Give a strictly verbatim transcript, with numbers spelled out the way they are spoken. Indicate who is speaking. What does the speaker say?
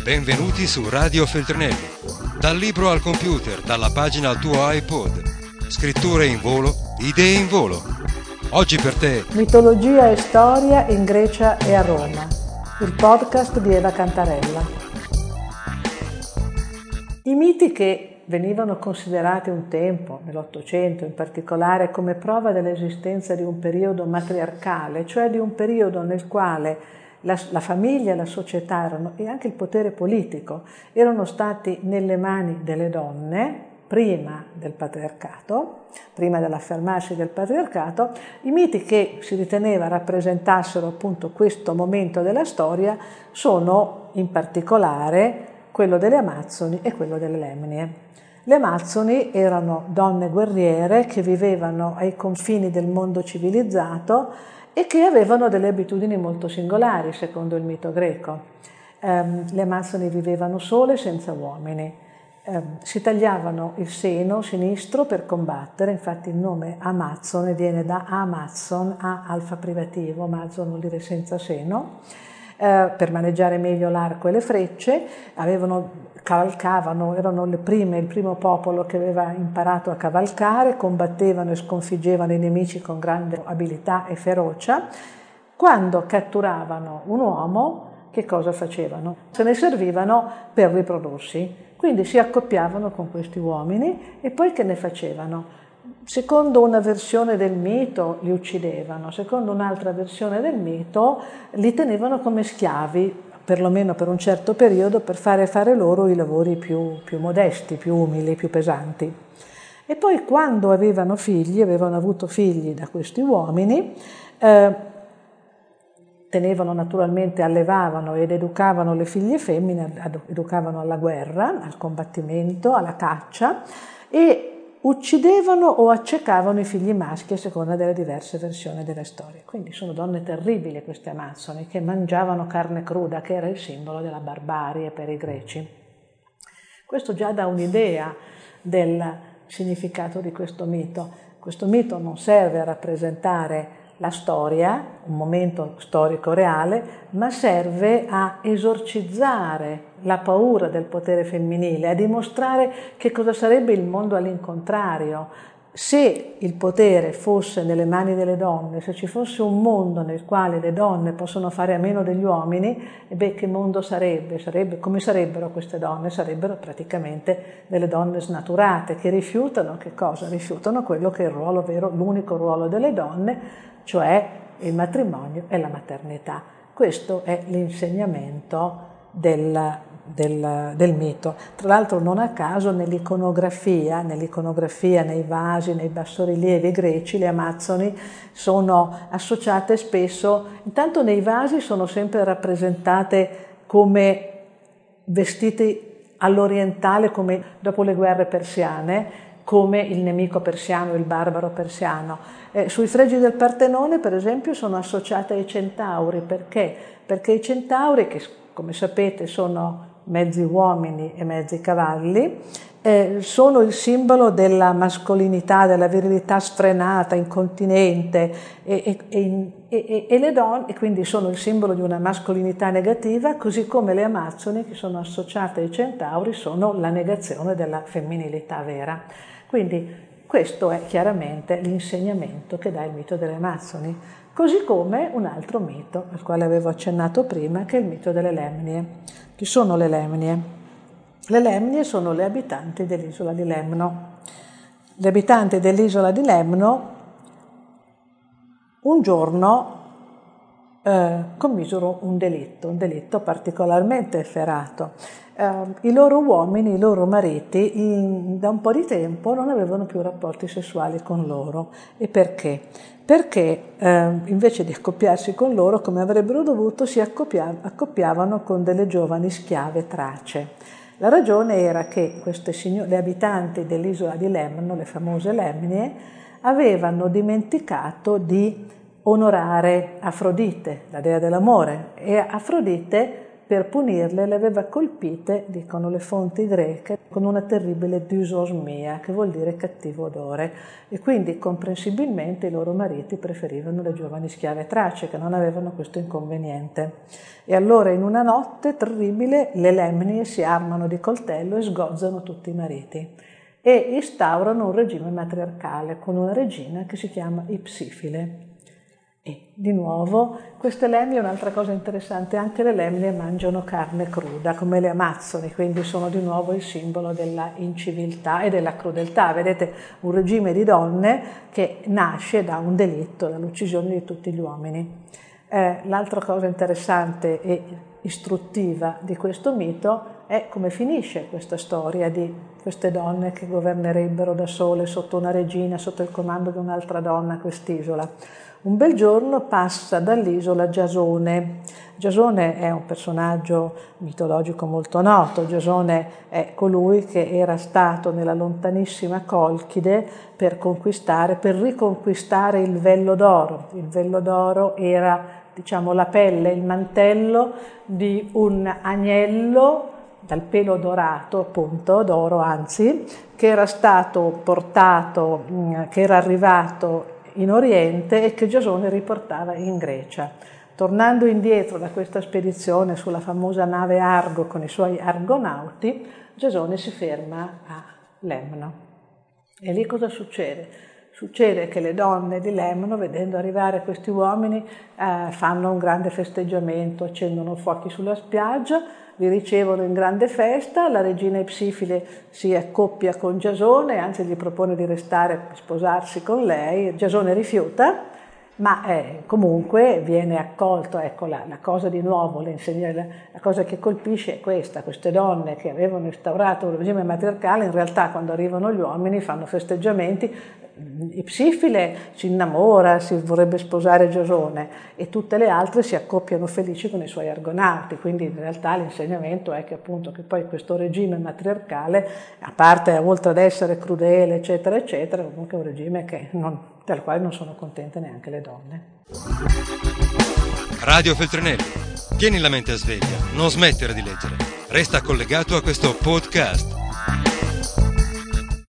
Speaker 1: Benvenuti su Radio Feltrinelli. Dal libro al computer, dalla pagina al tuo iPod. Scritture in volo, idee in volo. Oggi per te
Speaker 2: Mitologia e storia in Grecia e a Roma. Il podcast di Eva Cantarella. I miti che venivano considerati un tempo, nell'Ottocento in particolare, come prova dell'esistenza di un periodo matriarcale, cioè di un periodo nel quale la, la famiglia, la società erano, e anche il potere politico erano stati nelle mani delle donne, prima del patriarcato, prima dell'affermarsi del patriarcato. I miti che si riteneva rappresentassero appunto questo momento della storia sono in particolare quello delle Amazzoni e quello delle Lemnie. Le Amazzoni erano donne guerriere che vivevano ai confini del mondo civilizzato e che avevano delle abitudini molto singolari, secondo il mito greco. Um, le Amazzoni vivevano sole, senza uomini. Um, si tagliavano il seno sinistro per combattere, infatti il nome Amazzone viene da Amazzon, A alfa privativo, Amazzon vuol dire senza seno. Uh, per maneggiare meglio l'arco e le frecce, avevano, cavalcavano, erano le prime, il primo popolo che aveva imparato a cavalcare, combattevano e sconfiggevano i nemici con grande abilità e ferocia. Quando catturavano un uomo, che cosa facevano? Se ne servivano per riprodursi, quindi si accoppiavano con questi uomini e poi che ne facevano? Secondo una versione del mito li uccidevano, secondo un'altra versione del mito li tenevano come schiavi, perlomeno per un certo periodo, per fare fare loro i lavori più, più modesti, più umili, più pesanti. E poi quando avevano figli, avevano avuto figli da questi uomini, eh, tenevano naturalmente, allevavano ed educavano le figlie femmine, educavano alla guerra, al combattimento, alla caccia e uccidevano o accecavano i figli maschi a seconda delle diverse versioni delle storie. Quindi sono donne terribili queste Amazzoni, che mangiavano carne cruda, che era il simbolo della barbarie per i greci. Questo già dà un'idea del significato di questo mito. Questo mito non serve a rappresentare la storia, un momento storico reale, ma serve a esorcizzare la paura del potere femminile, a dimostrare che cosa sarebbe il mondo all'incontrario. Se il potere fosse nelle mani delle donne, se ci fosse un mondo nel quale le donne possono fare a meno degli uomini, e beh, che mondo sarebbe? Sarebbe come sarebbero queste donne? Sarebbero praticamente delle donne snaturate che rifiutano che cosa? Rifiutano quello che è il ruolo vero, l'unico ruolo delle donne, cioè il matrimonio e la maternità. Questo è l'insegnamento del, del, del mito. Tra l'altro non a caso nell'iconografia, nell'iconografia, nei vasi, nei bassorilievi greci, le Amazzoni sono associate spesso, intanto nei vasi sono sempre rappresentate come vestiti all'orientale, come dopo le guerre persiane, come il nemico persiano, il barbaro persiano. Eh, sui fregi del Partenone, per esempio, sono associate ai centauri. Perché? Perché i centauri, che come sapete sono mezzi uomini e mezzi cavalli, eh, sono il simbolo della mascolinità, della virilità sfrenata, incontinente, e, e, e, e le donne, e quindi sono il simbolo di una mascolinità negativa, così come le Amazzoni, che sono associate ai centauri, sono la negazione della femminilità vera. Quindi questo è chiaramente l'insegnamento che dà il mito delle Amazzoni, così come un altro mito al quale avevo accennato prima, che è il mito delle Lemnie. Chi sono le Lemnie? Le Lemnie sono le abitanti dell'isola di Lemno. Le abitanti dell'isola di Lemno un giorno eh, commisero un delitto, un delitto particolarmente efferato. Uh, I loro uomini, i loro mariti, in, da un po' di tempo non avevano più rapporti sessuali con loro. E perché? Perché uh, invece di accoppiarsi con loro, come avrebbero dovuto, si accoppiav- accoppiavano con delle giovani schiave trace. La ragione era che queste signor- le abitanti dell'isola di Lemno, le famose Lemnie, avevano dimenticato di onorare Afrodite, la dea dell'amore, e Afrodite per punirle le aveva colpite, dicono le fonti greche, con una terribile dysosmia, che vuol dire cattivo odore, e quindi comprensibilmente i loro mariti preferivano le giovani schiave trace, che non avevano questo inconveniente. E allora in una notte terribile le Lemnie si armano di coltello e sgozzano tutti i mariti e instaurano un regime matriarcale con una regina che si chiama Ipsifile. E di nuovo queste Lemnie, un'altra cosa interessante, anche le Lemnie mangiano carne cruda come le Amazzoni, quindi sono di nuovo il simbolo della inciviltà e della crudeltà. Vedete, un regime di donne che nasce da un delitto, dall'uccisione di tutti gli uomini. Eh, l'altra cosa interessante e istruttiva di questo mito è come finisce questa storia di queste donne che governerebbero da sole sotto una regina, sotto il comando di un'altra donna, quest'isola. Un bel giorno passa dall'isola Giasone. Giasone è un personaggio mitologico molto noto. Giasone è colui che era stato nella lontanissima Colchide per conquistare, per riconquistare il vello d'oro. Il vello d'oro era, diciamo, la pelle, il mantello di un agnello dal pelo dorato, appunto, d'oro anzi, che era stato portato, che era arrivato in Oriente e che Giasone riportava in Grecia. Tornando indietro da questa spedizione sulla famosa nave Argo con i suoi argonauti, Giasone si ferma a Lemno. E lì cosa succede? Succede che le donne di Lemno, vedendo arrivare questi uomini, eh, fanno un grande festeggiamento, accendono fuochi sulla spiaggia, li ricevono in grande festa, la regina Ipsifile si accoppia con Giasone, anzi gli propone di restare per sposarsi con lei. Giasone rifiuta, ma eh, comunque viene accolto. Ecco, la, la cosa di nuovo, le insegna, la, la cosa che colpisce è questa: queste donne che avevano instaurato un regime matriarcale, in realtà quando arrivano gli uomini fanno festeggiamenti. Ipsifile si innamora, si vorrebbe sposare Giasone, e tutte le altre si accoppiano felici con i suoi argonauti. Quindi in realtà l'insegnamento è che appunto che poi questo regime matriarcale, a parte oltre ad essere crudele eccetera eccetera, comunque è un regime che non, del quale non sono contente neanche le donne.
Speaker 1: Radio Feltrinelli, tieni la mente a sveglia, non smettere di leggere, resta collegato a questo podcast.